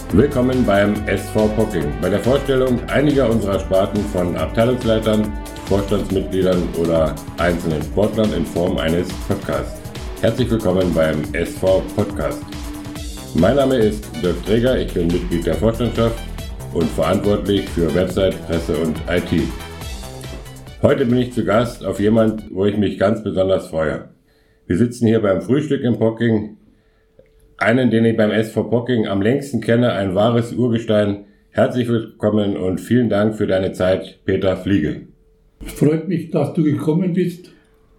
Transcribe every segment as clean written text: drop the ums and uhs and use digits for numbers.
Willkommen beim SV Pocking. Bei der Vorstellung einiger unserer Sparten von Abteilungsleitern, Vorstandsmitgliedern oder einzelnen Sportlern in Form eines Podcasts. Herzlich willkommen beim SV Podcast. Mein Name ist Dirk Träger, ich bin Mitglied der Vorstandschaft und verantwortlich für Website, Presse und IT. Heute bin ich zu Gast auf jemand, wo ich mich ganz besonders freue. Wir sitzen hier beim Frühstück im Pocking. Einen, den ich beim SV Pocking am längsten kenne, ein wahres Urgestein. Herzlich willkommen und vielen Dank für deine Zeit, Peter Fliege. Es freut mich, dass du gekommen bist.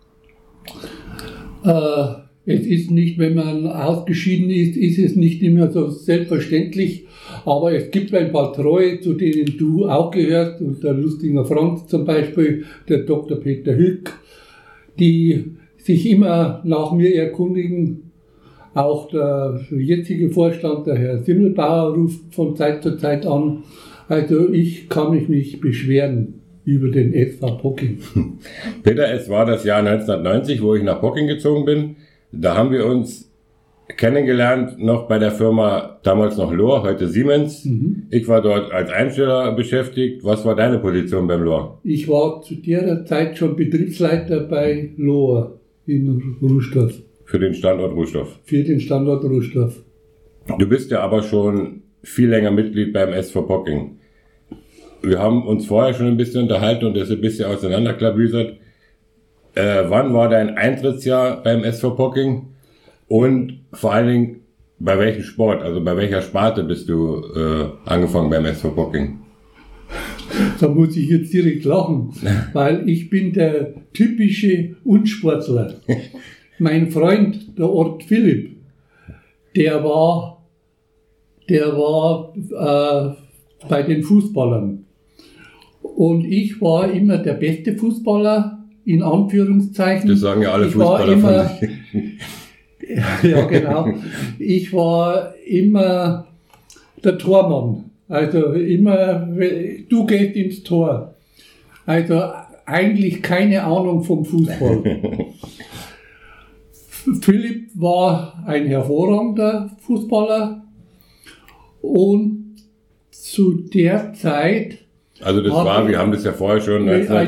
Es ist nicht, wenn man ausgeschieden ist es nicht immer so selbstverständlich, aber es gibt ein paar Treue, zu denen du auch gehörst, und der Lustinger Franz zum Beispiel, der Dr. Peter Hück, die sich immer nach mir erkundigen. Auch der jetzige Vorstand, der Herr Simmelbauer, ruft von Zeit zu Zeit an. Also ich kann mich nicht beschweren über den SV Pocking. Peter, es war das Jahr 1990, wo ich nach Pocking gezogen bin. Da haben wir uns kennengelernt, noch bei der Firma, damals noch Lohr, heute Siemens. Ich war dort als Einsteller beschäftigt. Was war deine Position beim Lohr? Ich war zu der Zeit schon Betriebsleiter bei Lohr in Ruhstorf. Für den Standort Ruhstorf. Für den Standort Ruhstorf. Du bist ja aber schon viel länger Mitglied beim SV Pocking. Wir haben uns vorher schon ein bisschen unterhalten und das ein bisschen auseinanderklabüsert. Wann war dein Eintrittsjahr beim SV Pocking? Und vor allen Dingen, bei welchem Sport, also bei welcher Sparte bist du angefangen beim SV Pocking? Da muss ich jetzt direkt lachen, weil ich bin der typische Unsportler. Mein Freund, der Ort Philipp, der war bei den Fußballern. Und ich war immer der beste Fußballer, in Anführungszeichen. Das sagen ja alle Fußballer von sich. Ja, genau. Ich war immer der Tormann. Also immer, du gehst ins Tor. Also eigentlich keine Ahnung vom Fußball. Philipp war ein hervorragender Fußballer und zu der Zeit... Also das war, wir haben das ja vorher schon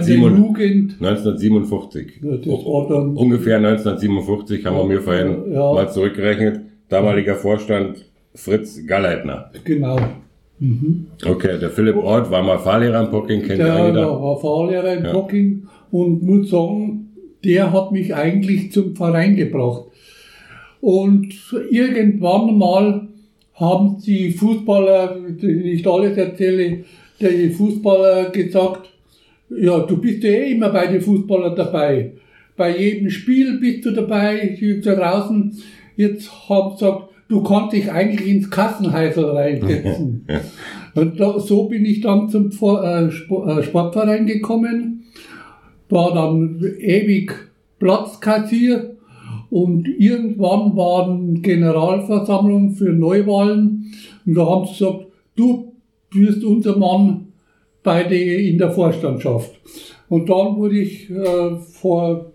1957. Ja, das war dann, ungefähr 1957 haben wir mir vorhin mal zurückgerechnet. Damaliger Vorstand Fritz Galleitner. Genau. Okay, der Philipp Ort war mal Fahrlehrer in Pocking, kennt ja jeder. Der war Fahrlehrer in Pocking und muss sagen, der hat mich eigentlich zum Verein gebracht. Und irgendwann mal haben die Fußballer, nicht alles erzähle, die Fußballer gesagt, ja, du bist ja immer bei den Fußballern dabei. Bei jedem Spiel bist du dabei, draußen. Jetzt haben sie gesagt, du kannst dich eigentlich ins Kassenhäusl reinsetzen. Und so bin ich dann zum Sportverein gekommen, war dann ewig Platzkassier und irgendwann waren Generalversammlungen für Neuwahlen und da haben sie gesagt, du bist unser Mann in der Vorstandschaft. Und dann wurde ich vor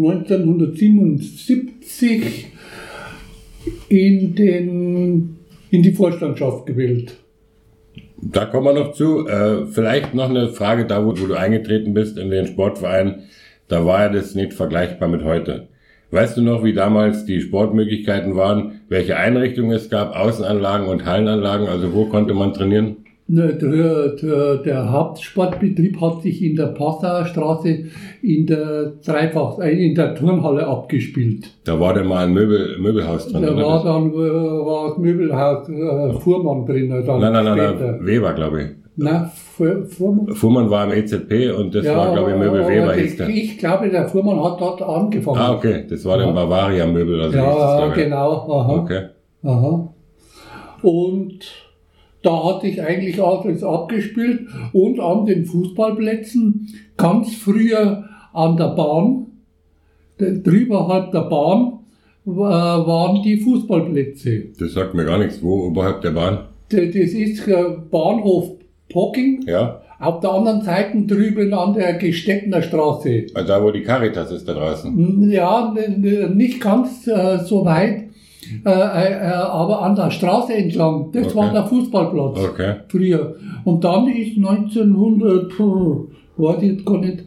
1977 in die Vorstandschaft gewählt. Da kommen wir noch zu. Vielleicht noch eine Frage da, wo du eingetreten bist in den Sportverein. Da war ja das nicht vergleichbar mit heute. Weißt du noch, wie damals die Sportmöglichkeiten waren, welche Einrichtungen es gab, Außenanlagen und Hallenanlagen, also wo konnte man trainieren? Der Hauptsportbetrieb hat sich in der Passauer Straße in der Turnhalle abgespielt. Da war dann mal ein Möbelhaus drin. Da war das Möbelhaus Fuhrmann drin. Nein, Weber, glaube ich. Nein, Fuhrmann? Fuhrmann war im EZP und das war, glaube ich, Möbel Weber hieß der. Ich glaube, der Fuhrmann hat dort angefangen. Ah, okay, das war dann Bavaria Möbel. Also genau. Aha. Okay. Aha. Und da hatte ich eigentlich alles abgespielt und an den Fußballplätzen, ganz früher an der Bahn, drüberhalb der Bahn, waren die Fußballplätze. Das sagt mir gar nichts. Wo oberhalb der Bahn? Das ist Bahnhof Pocking. Ja. Auf der anderen Seite drüben an der Gestettner Straße. Also da, wo die Caritas ist, da draußen. Ja, nicht ganz so weit. aber an der Straße entlang. Das war der Fußballplatz früher. Und dann ist 1900, weiß ich jetzt gar nicht,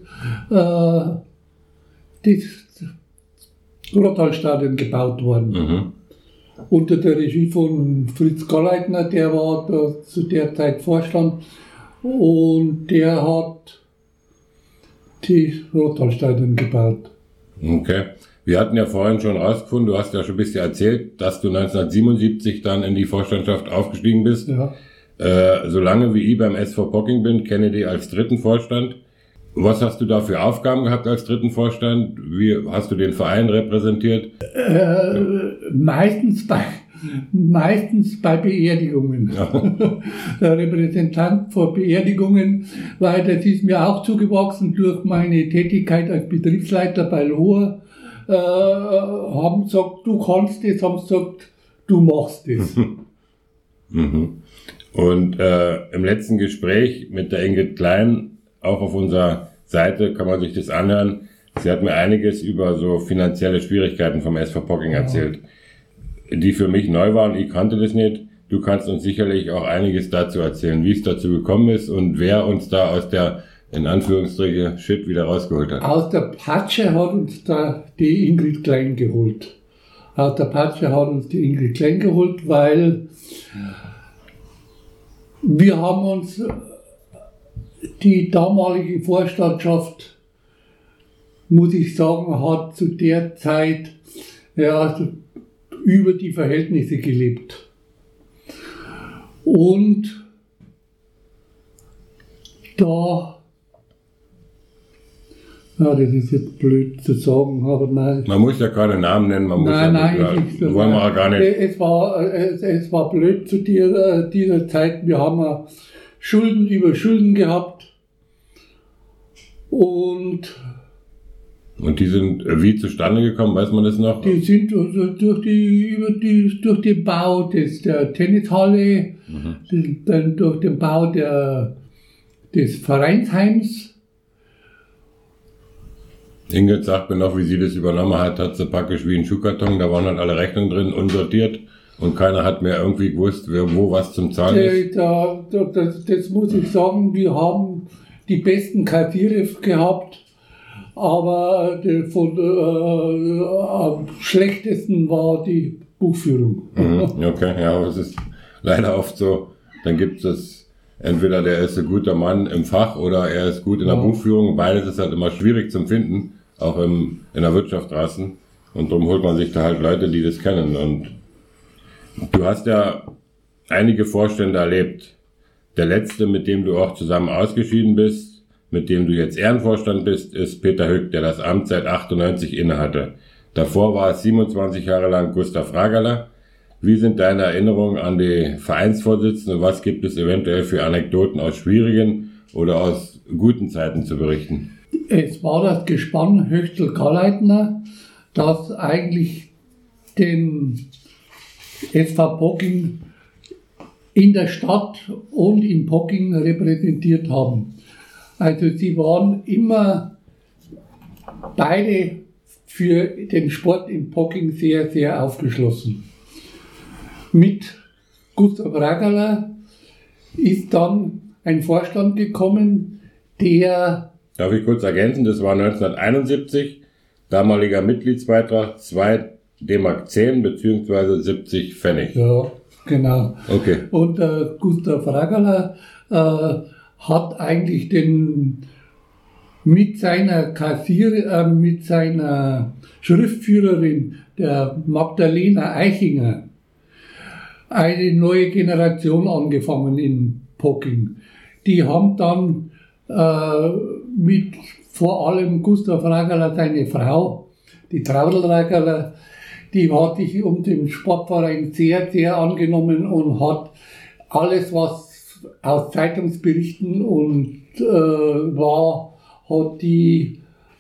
das Rottal-Stadion gebaut worden. Unter der Regie von Fritz Galleitner, der war da zu der Zeit Vorstand, und der hat das Rottal-Stadion gebaut. Okay. Wir hatten ja vorhin schon rausgefunden, du hast ja schon ein bisschen erzählt, dass du 1977 dann in die Vorstandschaft aufgestiegen bist. Ja. Solange wie ich beim SV Pocking bin, kenne ich dich als dritten Vorstand. Was hast du da für Aufgaben gehabt als dritten Vorstand? Wie hast du den Verein repräsentiert? Meistens bei Beerdigungen. Ja. Der Repräsentant vor Beerdigungen, weil das ist mir auch zugewachsen durch meine Tätigkeit als Betriebsleiter bei Lohr. Haben gesagt, du kannst das, haben gesagt, du machst das. Und im letzten Gespräch mit der Ingrid Klein, auch auf unserer Seite kann man sich das anhören, sie hat mir einiges über so finanzielle Schwierigkeiten vom SV Pocking erzählt, die für mich neu waren, ich kannte das nicht. Du kannst uns sicherlich auch einiges dazu erzählen, wie es dazu gekommen ist und wer uns da aus der, in Anführungsstriche, Shit wieder rausgeholt hat. Aus der Patsche hat uns da die Ingrid Klein geholt. Weil wir haben uns, die damalige Vorstandschaft, muss ich sagen, hat zu der Zeit über die Verhältnisse gelebt. Und da, das ist jetzt blöd zu sagen, aber nein. Man muss ja keine Namen nennen, wollen wir auch gar nicht. Es war blöd zu dieser Zeit. Wir haben Schulden über Schulden gehabt. Und die sind wie zustande gekommen, weiß man das noch? Die sind durch den Bau der Tennishalle, dann durch den Bau des Vereinsheims. Ingrid sagt mir noch, wie sie das übernommen hat sie praktisch wie ein Schuhkarton, da waren halt alle Rechnungen drin, unsortiert, und keiner hat mehr irgendwie gewusst, wo was zum Zahlen ist. Das muss ich sagen, wir haben die besten Kassiere gehabt, aber am schlechtesten war die Buchführung. Okay, ja, aber es ist leider oft so, dann gibt es entweder der ist ein guter Mann im Fach oder er ist gut in der Buchführung, beides ist halt immer schwierig zum Finden, auch in der Wirtschaft draußen, und darum holt man sich da halt Leute, die das kennen. Und du hast ja einige Vorstände erlebt. Der letzte, mit dem du auch zusammen ausgeschieden bist, mit dem du jetzt Ehrenvorstand bist, ist Peter Hück, der das Amt seit 98 innehatte. Davor war es 27 Jahre lang Gustav Ragerler. Wie sind deine Erinnerungen an die Vereinsvorsitzende? Was gibt es eventuell für Anekdoten aus schwierigen oder aus guten Zeiten zu berichten? Es war das Gespann Höchtel-Galleitner, das eigentlich den SV Pocking in der Stadt und in Pocking repräsentiert haben. Also sie waren immer beide für den Sport in Pocking sehr, sehr aufgeschlossen. Mit Gustav Ragerler ist dann ein Vorstand gekommen, der... Darf ich kurz ergänzen, das war 1971, damaliger Mitgliedsbeitrag 2 D-Mark 10 bzw. 70 Pfennig. Ja, genau. Okay. Und Gustav Ragerler hat eigentlich mit seiner Schriftführerin, der Magdalena Eichinger, eine neue Generation angefangen in Pocking. Die haben dann mit vor allem Gustav Ragerler, seine Frau, die Traudl Ragerler, die hat sich um den Sportverein sehr, sehr angenommen und hat alles, was aus Zeitungsberichten und war, hat die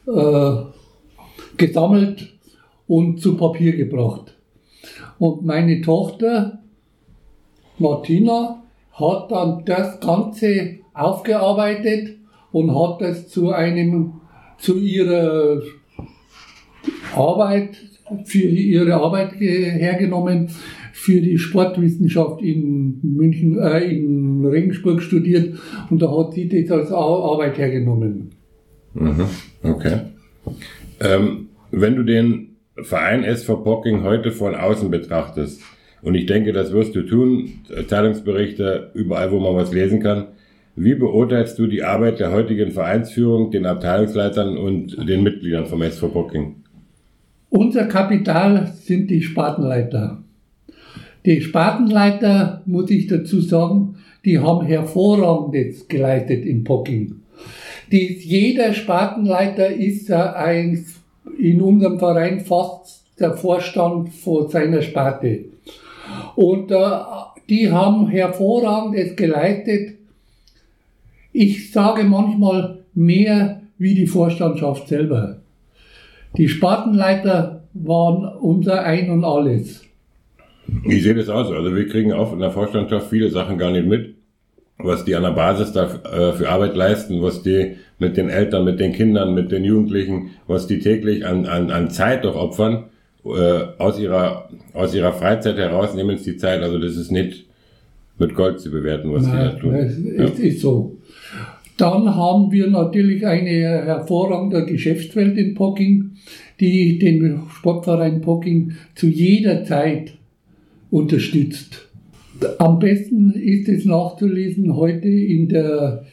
gesammelt und zu Papier gebracht. Und meine Tochter Martina hat dann das Ganze aufgearbeitet und hat das zu ihrer Arbeit für ihre Arbeit hergenommen, für die Sportwissenschaft in München, in Regensburg studiert und da hat sie das als Arbeit hergenommen. Okay. Wenn du den Verein SV Pocking heute von außen betrachtest, und ich denke, das wirst du tun, Zeitungsberichte, überall, wo man was lesen kann, wie beurteilst du die Arbeit der heutigen Vereinsführung, den Abteilungsleitern und den Mitgliedern vom SV Pocking? Unser Kapital sind die Spartenleiter. Die Spartenleiter, muss ich dazu sagen, die haben Hervorragendes geleistet in Pocking. Jeder Spartenleiter ist in unserem Verein fast der Vorstand von seiner Sparte. Und die haben Hervorragendes geleistet. Ich sage manchmal mehr wie die Vorstandschaft selber. Die Spartenleiter waren unser Ein und Alles. Ich sehe das auch so. Also wir kriegen auch in der Vorstandschaft viele Sachen gar nicht mit, was die an der Basis da für Arbeit leisten, was die mit den Eltern, mit den Kindern, mit den Jugendlichen, was die täglich an Zeit doch opfern, aus ihrer Freizeit heraus nehmen sie die Zeit. Also das ist nicht mit Gold zu bewerten, was die da tun. Es ist so. Dann haben wir natürlich eine hervorragende Geschäftswelt in Pocking, die den Sportverein Pocking zu jeder Zeit unterstützt. Am besten ist es nachzulesen heute in der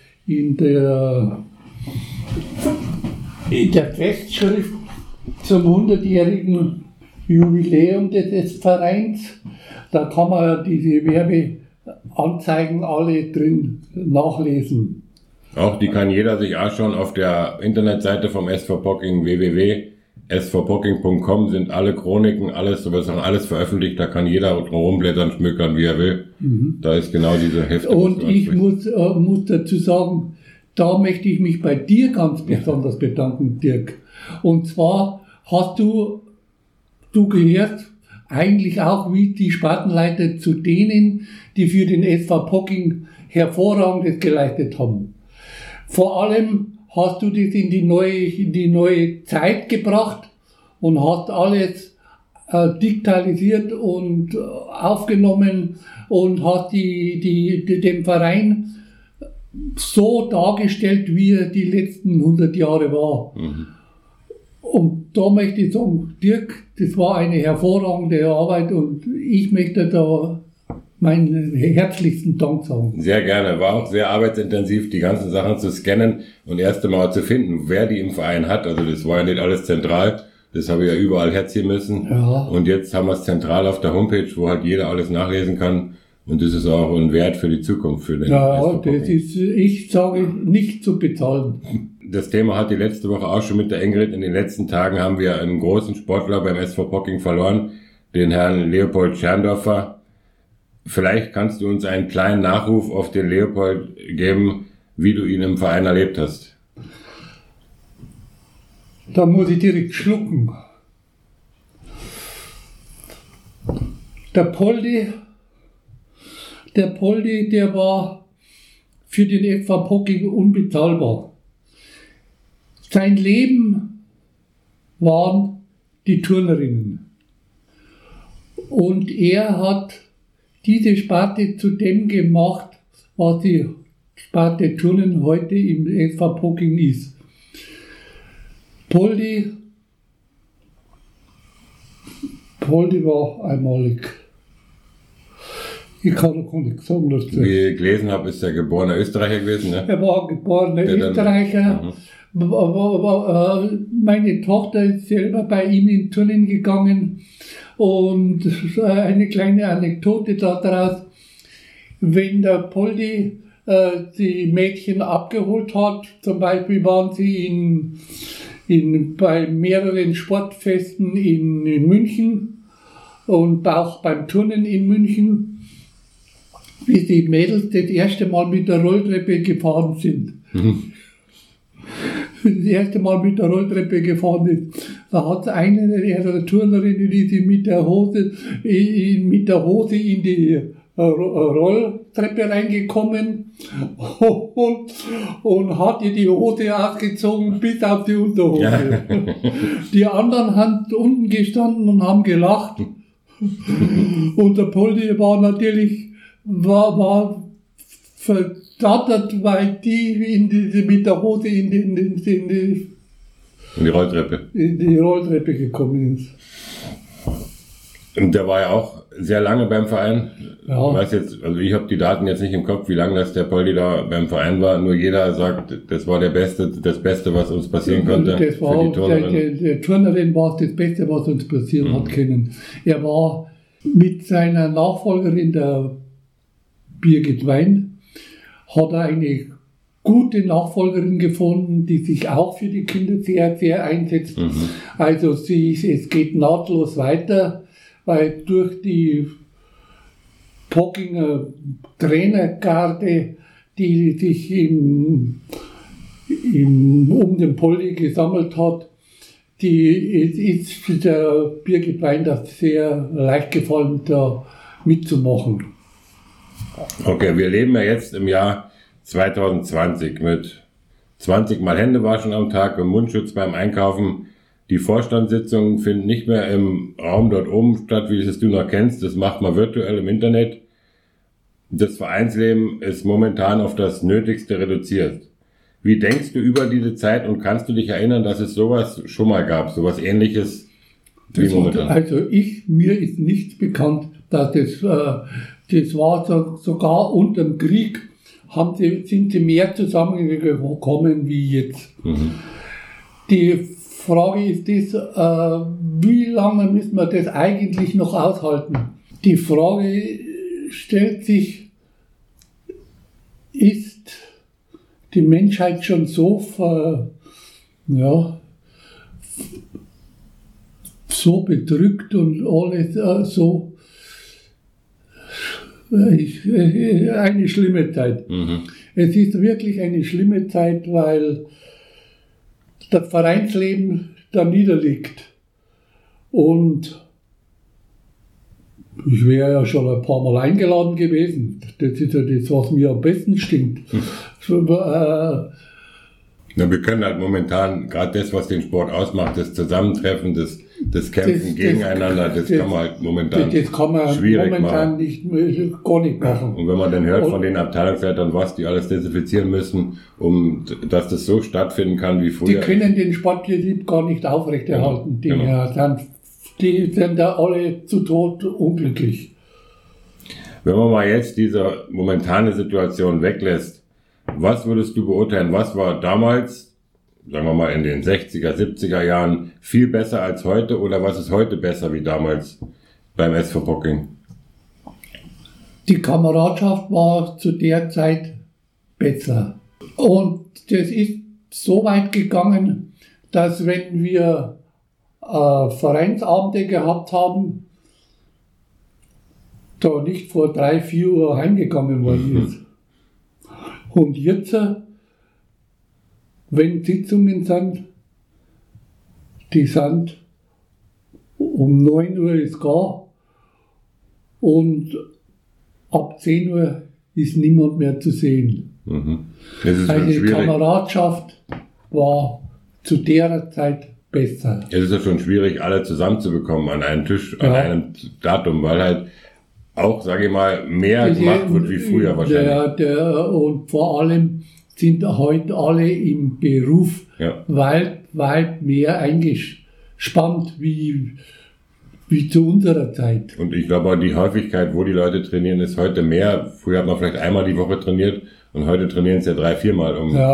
Festschrift zum 100-jährigen Jubiläum des Vereins. Da kann man diese Werbeanzeigen alle drin nachlesen. Auch die kann jeder sich anschauen auf der Internetseite vom SV Pocking, www.svpocking.com sind alle Chroniken, alles veröffentlicht, da kann jeder rumblättern, schmökern, wie er will. Da ist genau diese Hefte. Und ich muss dazu sagen, da möchte ich mich bei dir ganz besonders bedanken, Dirk. Und zwar hast du gehörst eigentlich auch wie die Spartenleiter zu denen, die für den SV Pocking Hervorragendes geleistet haben. Vor allem hast du das in die neue Zeit gebracht und hast alles digitalisiert und aufgenommen und hast den Verein so dargestellt, wie er die letzten 100 Jahre war. Und da möchte ich sagen, Dirk, das war eine hervorragende Arbeit und ich möchte da meinen herzlichsten Dank sagen. Sehr gerne. War auch sehr arbeitsintensiv, die ganzen Sachen zu scannen und erst einmal zu finden, wer die im Verein hat. Also das war ja nicht alles zentral. Das habe ich ja überall herziehen müssen. Ja. Und jetzt haben wir es zentral auf der Homepage, wo halt jeder alles nachlesen kann. Und das ist auch ein Wert für die Zukunft. Für den das ist, ich sage, nicht zu bezahlen. Das Thema hat die letzte Woche auch schon mit der Ingrid. In den letzten Tagen haben wir einen großen Sportler beim SV Pocking verloren, den Herrn Leopold Scherndorfer. Vielleicht kannst du uns einen kleinen Nachruf auf den Leopold geben, wie du ihn im Verein erlebt hast. Da muss ich direkt schlucken. Der Poldi, der war für den SV Pocking unbezahlbar. Sein Leben waren die Turnerinnen. Und er hat diese Sparte zu dem gemacht, was die Sparte Turnen heute im SV Pocking ist. Poldi war einmalig. Ich kann noch gar nichts sagen dazu. Wie ich gelesen habe, ist er geborener Österreicher gewesen, ne? Er war geborener Österreicher. Meine Tochter ist selber bei ihm in Turnen gegangen. Und eine kleine Anekdote daraus, wenn der Poldi die Mädchen abgeholt hat, zum Beispiel waren sie bei mehreren Sportfesten in München und auch beim Turnen in München, wie die Mädels das erste Mal mit der Rolltreppe gefahren sind. Das erste Mal mit der Rolltreppe gefahren ist. Da hat eine der Turnerinnen, die sie mit der Hose in die Rolltreppe reingekommen und hatte die Hose ausgezogen bis auf die Unterhose. Ja. Die anderen haben unten gestanden und haben gelacht. Und der Poldi war natürlich verdattert, weil die mit der Hose in die Rolltreppe gekommen ist. Und der war ja auch sehr lange beim Verein. Ja. Ich weiß jetzt, also ich habe die Daten jetzt nicht im Kopf, wie lange das der Poldi da beim Verein war. Nur jeder sagt, das war das Beste, was uns passieren konnte. Das war für die Turnerin. Der Turnerin war es das Beste, was uns passieren hat können. Er war mit seiner Nachfolgerin, der Birgit Wein, hat er eine gute Nachfolgerin gefunden, die sich auch für die Kinder sehr, sehr einsetzt. Also es geht nahtlos weiter, weil durch die Pockinger Trainergarde, die sich um den Poldi gesammelt hat, die ist für der Birgit Wein das sehr leicht gefallen, da mitzumachen. Okay, wir leben ja jetzt im Jahr 2020 mit 20 Mal Händewaschen am Tag und Mundschutz beim Einkaufen. Die Vorstandssitzungen finden nicht mehr im Raum dort oben statt, wie es du noch kennst. Das macht man virtuell im Internet. Das Vereinsleben ist momentan auf das Nötigste reduziert. Wie denkst du über diese Zeit und kannst du dich erinnern, dass es sowas schon mal gab, sowas Ähnliches wie momentan? Also mir ist nicht bekannt, dass das war sogar unter dem Krieg, sind sie mehr zusammengekommen wie jetzt. Die Frage ist wie lange müssen wir das eigentlich noch aushalten? Die Frage stellt sich, ist die Menschheit schon so so bedrückt und alles so eine schlimme Zeit. Es ist wirklich eine schlimme Zeit, weil das Vereinsleben da niederliegt. Und ich wäre ja schon ein paar Mal eingeladen gewesen. Das ist ja das, was mir am besten stinkt. Wir können halt momentan, gerade das, was den Sport ausmacht, das Zusammentreffen, das Kämpfen gegeneinander, das kann man halt momentan schwierig machen. Gar nicht machen. Und wenn man dann hört von den Abteilungsleitern, was die alles desinfizieren müssen, dass das so stattfinden kann wie früher. Die können den Sportbetrieb gar nicht aufrechterhalten. Die sind da alle zu Tod unglücklich. Wenn man mal jetzt diese momentane Situation weglässt, was würdest du beurteilen? Was war damals, sagen wir mal in den 60er, 70er Jahren, viel besser als heute oder was ist heute besser wie damals beim SV Pocking? Die Kameradschaft war zu der Zeit besser. Und das ist so weit gegangen, dass wenn wir Vereinsabende gehabt haben, da nicht vor 3-4 Uhr heimgegangen worden ist. Und jetzt, wenn Sitzungen sind, die sind um 9 Uhr ist gar und ab 10 Uhr ist niemand mehr zu sehen. Das ist also die Kameradschaft war zu der Zeit besser. Es ist ja schon schwierig, alle zusammenzubekommen an einen Tisch, an einem Datum, weil halt auch, sage ich mal, mehr gemacht wird wie früher wahrscheinlich. Und vor allem sind heute alle im Beruf weit mehr eingespannt wie zu unserer Zeit. Und ich glaube auch die Häufigkeit, wo die Leute trainieren, ist heute mehr. Früher hat man vielleicht einmal die Woche trainiert und heute trainieren es ja 3-4 Mal.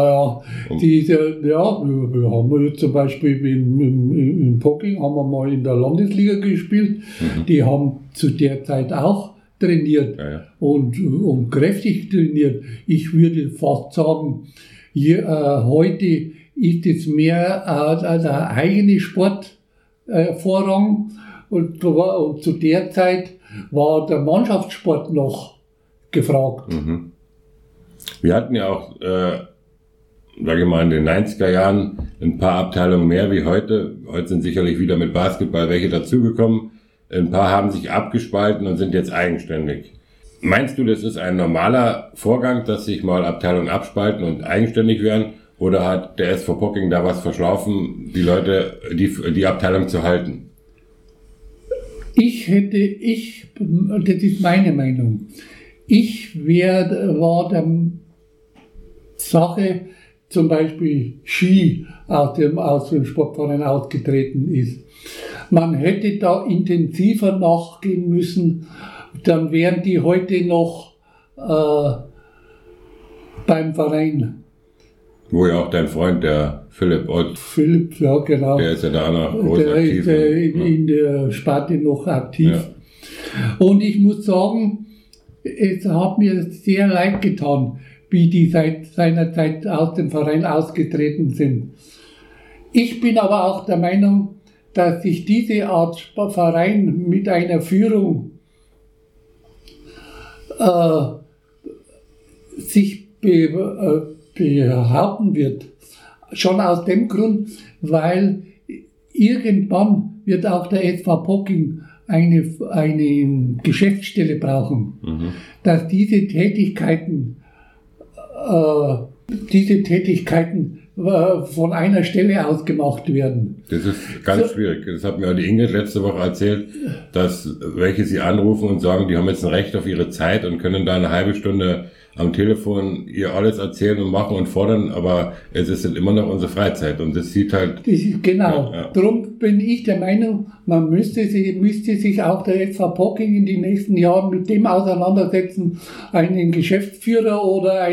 Wir haben jetzt zum Beispiel in Pocking haben wir mal in der Landesliga gespielt. Die haben zu der Zeit auch trainiert und kräftig trainiert. Ich würde fast sagen, heute ist es mehr der eigene Sportvorrang und zu der Zeit war der Mannschaftssport noch gefragt. Wir hatten ja auch, sage ich mal, in den 90er Jahren ein paar Abteilungen mehr wie heute. Heute sind sicherlich wieder mit Basketball welche dazugekommen. Ein paar haben sich abgespalten und sind jetzt eigenständig. Meinst du, das ist ein normaler Vorgang, dass sich mal Abteilungen abspalten und eigenständig werden? Oder hat der SV Pocking da was verschlafen, die Leute, die Abteilung zu halten? Das ist meine Meinung. War der Sache, zum Beispiel Ski aus dem Sportverein ausgetreten ist. Man hätte da intensiver nachgehen müssen, dann wären die heute noch beim Verein. Wo ja auch dein Freund, der Philipp Ott. Philipp, ja genau. Der ist ja da noch groß aktiv. Der ist in der Sparte noch aktiv. Ja. Und ich muss sagen, es hat mir sehr leid getan, wie die seit seiner Zeit aus dem Verein ausgetreten sind. Ich bin aber auch der Meinung, dass sich diese Art Verein mit einer Führung sich behaupten wird. Schon aus dem Grund, weil irgendwann wird auch der SV Pocking eine Geschäftsstelle brauchen, dass diese Tätigkeiten von einer Stelle aus gemacht werden. Das ist ganz schwierig. Das hat mir auch die Ingrid letzte Woche erzählt, dass welche sie anrufen und sagen, die haben jetzt ein Recht auf ihre Zeit und können da eine halbe Stunde am Telefon ihr alles erzählen und machen und fordern, aber es ist immer noch unsere Freizeit und das sieht halt... Genau. Ja. Darum bin ich der Meinung, man müsste sich auch der SV Pocking in den nächsten Jahren mit dem auseinandersetzen, einen Geschäftsführer oder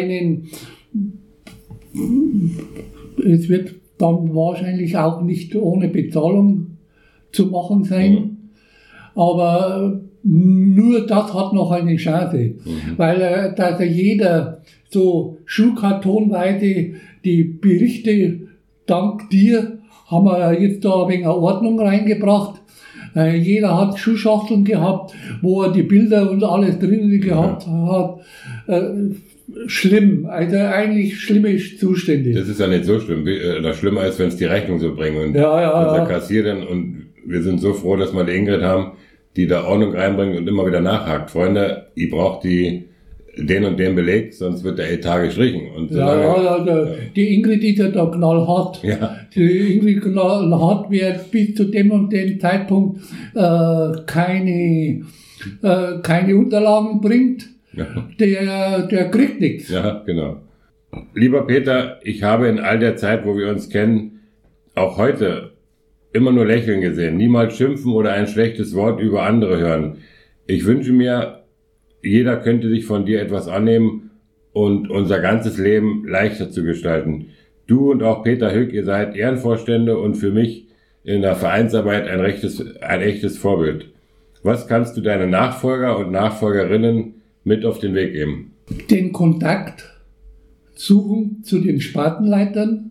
es wird dann wahrscheinlich auch nicht ohne Bezahlung zu machen sein, aber nur das hat noch eine Chance, weil dass jeder so schuhkartonweise die Berichte, dank dir, haben wir jetzt da ein wenig Ordnung reingebracht. Jeder hat Schuhschachteln gehabt, wo er die Bilder und alles drin gehabt hat. Schlimm, also eigentlich schlimme Zustände. Das ist ja nicht so schlimm. Das Schlimmer ist, wenn es die Rechnung so bringen und unser Kassierer, und wir sind so froh, dass wir die Ingrid haben, die da Ordnung reinbringt und immer wieder nachhakt. Freunde, ihr braucht den und den Beleg, sonst wird der Etat gestrichen. Und die Ingrid ist ja da knallhart. Ja. Die Ingrid knallhart, wer bis zu dem und dem Zeitpunkt keine Unterlagen bringt, der kriegt nichts. Ja, genau. Lieber Peter, ich habe in all der Zeit, wo wir uns kennen, auch heute immer nur lächeln gesehen, niemals schimpfen oder ein schlechtes Wort über andere hören. Ich wünsche mir, jeder könnte sich von dir etwas annehmen und unser ganzes Leben leichter zu gestalten. Du und auch Peter Hück, ihr seid Ehrenvorstände und für mich in der Vereinsarbeit ein echtes Vorbild. Was kannst du deinen Nachfolger und Nachfolgerinnen mit auf den Weg geben? Den Kontakt suchen zu den Spartenleitern,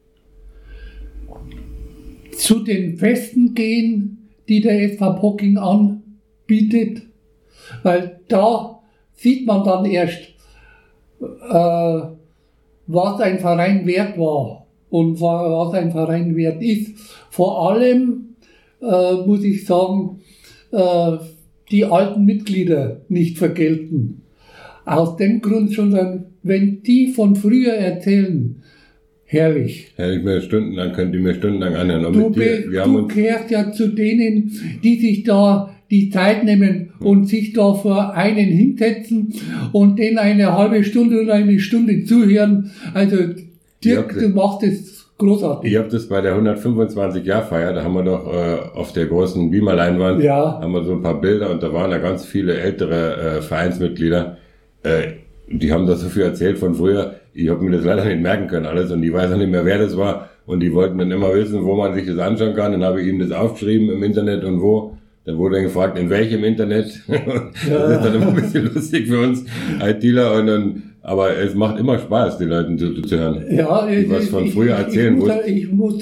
zu den Festen gehen, die der SV Pocking anbietet, weil da sieht man dann erst, was ein Verein wert war und was ein Verein wert ist. Vor allem muss ich sagen, die alten Mitglieder nicht vergelten. Aus dem Grund schon, wenn die von früher erzählen, herrlich. Dann könnt ihr mir stundenlang anhören. Du gehörst ja zu denen, die sich da die Zeit nehmen und sich da vor einen hinsetzen und denen eine halbe Stunde oder eine Stunde zuhören. Also, Dirk, du machst es großartig. Ich habe das bei der 125-Jahr-Feier, da haben wir doch auf der großen Beamer-Leinwand, haben wir so ein paar Bilder und da waren da ganz viele ältere Vereinsmitglieder. Die haben da so viel erzählt von früher. Ich habe mir das leider nicht merken können alles und ich weiß auch nicht mehr, wer das war. Und die wollten dann immer wissen, wo man sich das anschauen kann. Dann habe ich ihnen das aufgeschrieben im Internet und wo. Dann wurde dann gefragt, in welchem Internet. Das ist dann immer ein bisschen lustig für uns ITler. Aber es macht immer Spaß, die Leuten zu hören, die was von früher erzählen. Ich muss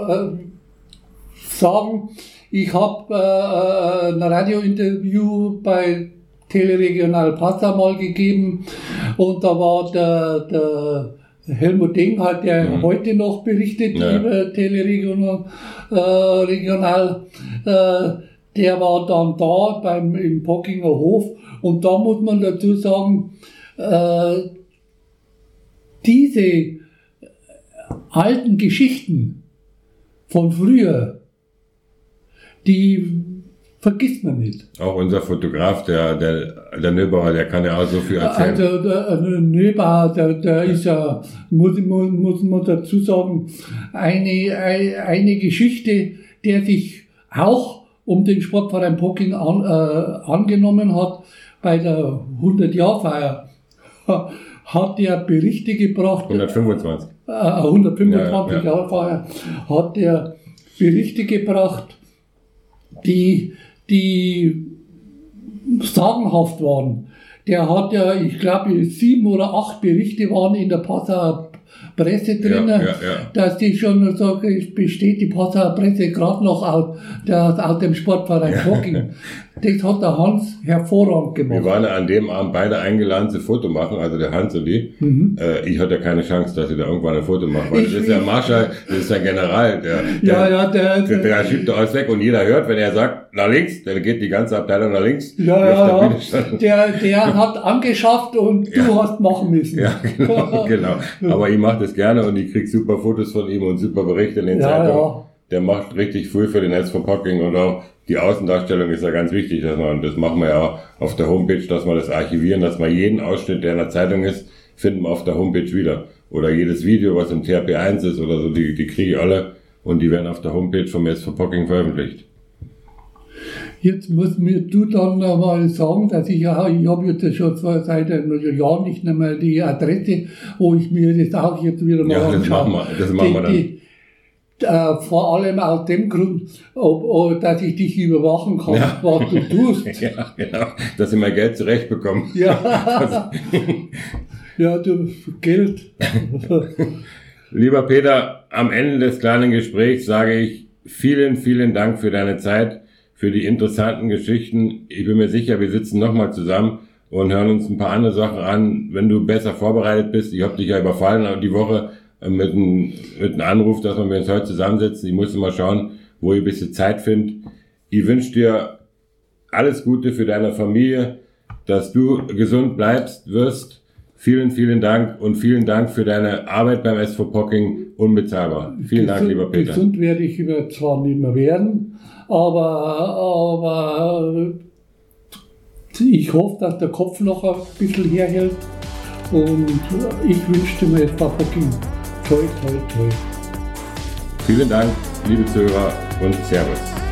sagen, ich habe ein Radiointerview bei Teleregional Passau mal gegeben und da war der Helmut Deng, der heute noch berichtet über Teleregional, der war dann da im Pockinger Hof. Und da muss man dazu sagen, diese alten Geschichten von früher, die vergisst man nicht. Auch unser Fotograf, der Nöbauer, der kann ja auch so viel erzählen. Also der Nöbauer, der ist ja, muss man dazu sagen, eine Geschichte, der sich auch um den Sportverein Pocking angenommen hat. Bei der 100-Jahr-Feier hat er Berichte gebracht. 125. 125 Jahre Feier hat er Berichte gebracht, die sagenhaft waren. Der hat ja, ich glaube, 7 oder 8 Berichte waren in der Passauer Presse drin, dass die schon sagen, es besteht die Passauer Presse gerade noch aus dem Sportverein Pocking. Das hat der Hans hervorragend gemacht. Wir waren an dem Abend beide eingeladen zu Foto machen, also der Hans und ich. Ich hatte keine Chance, dass ich da irgendwann ein Foto mache, weil das ist der Marschall, das ist der General, der schiebt da alles weg und jeder hört, wenn er sagt, nach links, dann geht die ganze Abteilung nach links. Der hat angeschafft und du hast machen müssen. Ja, genau. Aber ich mache das gerne und ich krieg super Fotos von ihm und super Berichte in den Zeitungen. Ja. Der macht richtig viel für den SV Pocking und auch die Außendarstellung ist ja ganz wichtig, das machen wir ja auch auf der Homepage, dass wir das archivieren, dass wir jeden Ausschnitt, der in der Zeitung ist, finden wir auf der Homepage wieder. Oder jedes Video, was im TRP1 ist oder so, die kriege ich alle und die werden auf der Homepage vom SV Pocking veröffentlicht. Jetzt musst mir du dann mal sagen, dass ich habe jetzt schon seit einem Jahr nicht mehr die Adresse, wo ich mir das auch jetzt wieder mal anschaue. Das machen wir dann. Vor allem aus dem Grund, dass ich dich überwachen kann, was du tust. Ja, genau, dass ich mein Geld zurechtbekomme. Ja, ja, du, Geld. Lieber Peter, am Ende des kleinen Gesprächs sage ich vielen, vielen Dank für deine Zeit, für die interessanten Geschichten. Ich bin mir sicher, wir sitzen nochmal zusammen und hören uns ein paar andere Sachen an, wenn du besser vorbereitet bist. Ich habe dich ja überfallen die Woche mit einem Anruf, dass wir uns heute zusammensetzen. Ich muss mal schauen, wo ich ein bisschen Zeit finde. Ich wünsche dir alles Gute für deine Familie, dass du gesund wirst. Vielen, vielen Dank und vielen Dank für deine Arbeit beim SV Pocking. Unbezahlbar. Vielen Dank, lieber Peter. Gesund werde ich zwar nicht mehr werden, aber ich hoffe, dass der Kopf noch ein bisschen herhält und ich wünschte mir jetzt bei Pocking toi, toi, toi. Vielen Dank, liebe Zuhörer und Servus.